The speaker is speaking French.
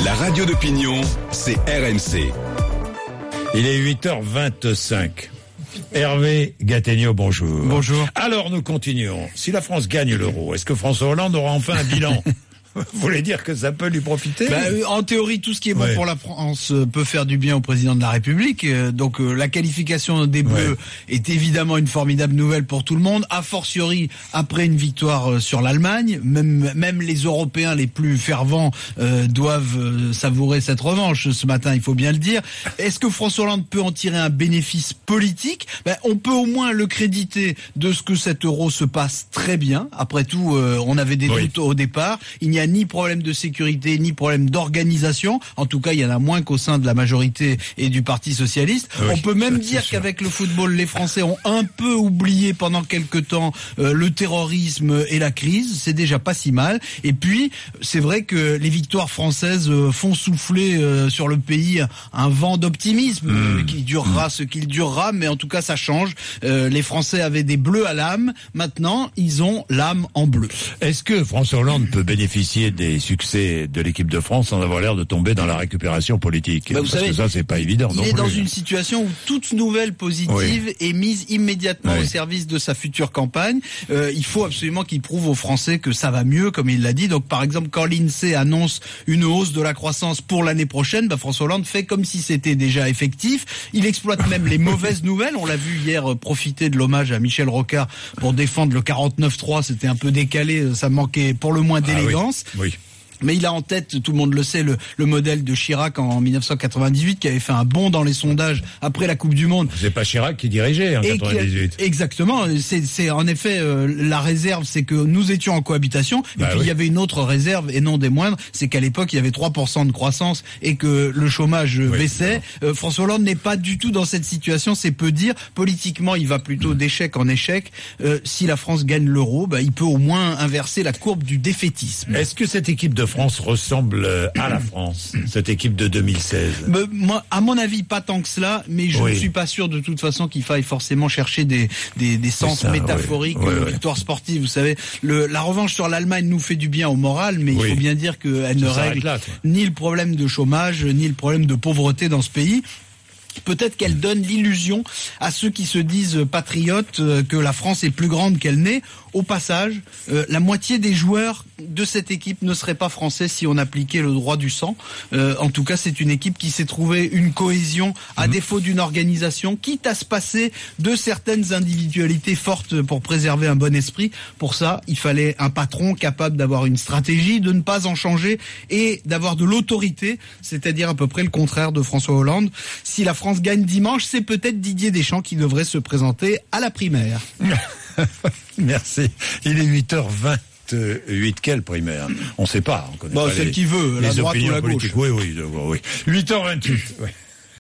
La radio d'opinion, c'est RMC. Il est 8h25. Hervé Gattegno, bonjour. Bonjour. Alors nous continuons. Si la France gagne l'euro, est-ce que François Hollande aura enfin un bilan ? Vous voulez dire que ça peut lui profiter ? En théorie, tout ce qui est bon pour la France peut faire du bien au président de la République. Donc la qualification des Bleus est évidemment une formidable nouvelle pour tout le monde. A fortiori, après une victoire sur l'Allemagne, même les Européens les plus fervents doivent savourer cette revanche ce matin, il faut bien le dire. Est-ce que François Hollande peut en tirer un bénéfice politique ? On peut au moins le créditer de ce que cet euro se passe très bien. Après tout, on avait des doutes au départ. Il n'y a ni problème de sécurité, ni problème d'organisation. En tout cas, il y en a moins qu'au sein de la majorité et du Parti socialiste. On peut même dire qu'avec le football, les Français ont un peu oublié pendant quelque temps le terrorisme et la crise. C'est déjà pas si mal. Et puis, c'est vrai que les victoires françaises font souffler sur le pays un vent d'optimisme qui durera ce qu'il durera, mais en tout cas, ça change. Les Français avaient des bleus à l'âme. Maintenant, ils ont l'âme en bleu. Est-ce que François Hollande peut bénéficier des succès de l'équipe de France sans avoir l'air de tomber dans la récupération politique ? Vous savez, que ça, c'est pas évident. Il est dans une situation où toute nouvelle positive est mise immédiatement au service de sa future campagne. Il faut absolument qu'il prouve aux Français que ça va mieux, comme il l'a dit. Donc, par exemple, quand l'INSEE annonce une hausse de la croissance pour l'année prochaine, François Hollande fait comme si c'était déjà effectif. Il exploite même les mauvaises nouvelles. On l'a vu hier profiter de l'hommage à Michel Rocard pour défendre le 49.3. C'était un peu décalé, ça manquait pour le moins d'élégance. Oui. Mais il a en tête, tout le monde le sait, le modèle de Chirac en 1998 qui avait fait un bond dans les sondages après la Coupe du Monde. C'est pas Chirac qui dirigeait en 98. Exactement. C'est en effet la réserve, c'est que nous étions en cohabitation. Et puis il y avait une autre réserve et non des moindres, c'est qu'à l'époque il y avait 3% de croissance et que le chômage baissait. François Hollande n'est pas du tout dans cette situation, c'est peu dire. Politiquement, il va plutôt d'échec en échec. Si la France gagne l'euro, il peut au moins inverser la courbe du défaitisme. Est-ce que cette équipe de France ressemble à la France, cette équipe de 2016 ? Moi, à mon avis, pas tant que cela, mais je ne suis pas sûr de toute façon qu'il faille forcément chercher des sens métaphoriques, victoire sportive. Vous savez, la revanche sur l'Allemagne nous fait du bien au moral, mais il faut bien dire qu'elle ne règle ni le problème de chômage, ni le problème de pauvreté dans ce pays. Peut-être qu'elle donne l'illusion à ceux qui se disent patriotes que la France est plus grande qu'elle n'est. Au passage, la moitié des joueurs de cette équipe ne seraient pas français si on appliquait le droit du sang. En tout cas, c'est une équipe qui s'est trouvée une cohésion à défaut d'une organisation, quitte à se passer de certaines individualités fortes pour préserver un bon esprit. Pour ça, il fallait un patron capable d'avoir une stratégie, de ne pas en changer et d'avoir de l'autorité, c'est-à-dire à peu près le contraire de François Hollande. Si la France gagne dimanche, c'est peut-être Didier Deschamps qui devrait se présenter à la primaire. Merci. Il est 8h28. Quelle primaire ? On ne sait pas. On connaît pas celle qui veut, la droite ou la gauche. Oui. 8h28.